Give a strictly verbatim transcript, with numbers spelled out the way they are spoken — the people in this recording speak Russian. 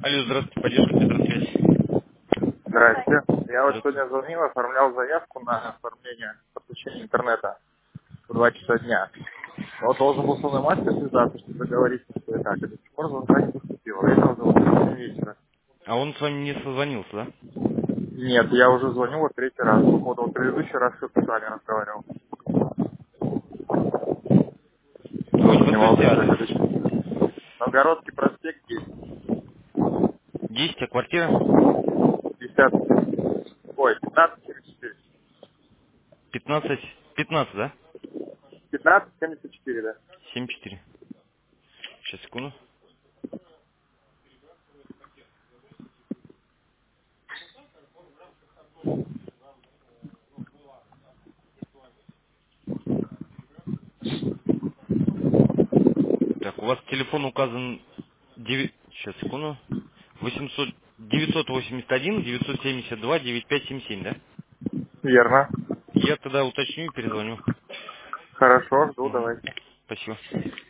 Алло, здравствуйте, поддержка Петросвязь. Здрасте. Я вот Здравствуйте. сегодня звонил, оформлял заявку на оформление подключения интернета в два часа дня. Вот должен был со мной мастер связаться, чтобы договориться, что и так. И до сих пор звонка не поступило. Время уже восемь вечера. А он с вами не созвонился, да? Нет, я уже звоню вот третий раз. Походу, вот предыдущий раз все с вами разговаривал. То есть Снимал подскажите адрес. дальше. Новгородский проспект десять. десять, а квартира? пятьдесят. Ой, пятнадцать семьдесят четыре. пятнадцать, пятнадцать, да? пятнадцать семьдесят четыре, да. семьдесят четыре. Сейчас, секунду. Так, у вас телефон указан... девять. Сейчас, секунду. восемьсот... девятьсот восемьдесят один девятьсот семьдесят два девяносто пять семьдесят семь, да? Верно. Я тогда уточню и перезвоню. Хорошо, жду, Угу. давайте. Спасибо.